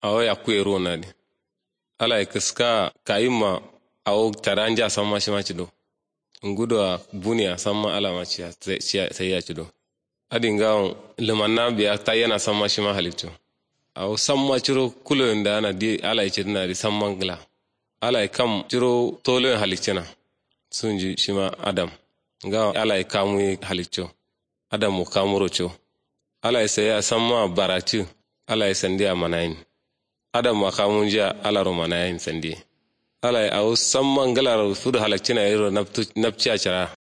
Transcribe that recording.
awo ya kuero na di ala ikiska kaima awo taranja samma shi ma cido ngudo buniya samma ala ma ciya sai ya cido adin gawon limanna biya tayana samma shi ma halitto awo samma ciro kulo da ana di ala cidina di samman gla ala kam ciro tolo halittina sunji shi ma adam ga ala kamu halitto adam mu kamuro cho ala sai ya samma barati ala sandiya manayin adam ma kamun jiya ala romanayin sandi ala awo samman gala fudu halakcina yero napciya cara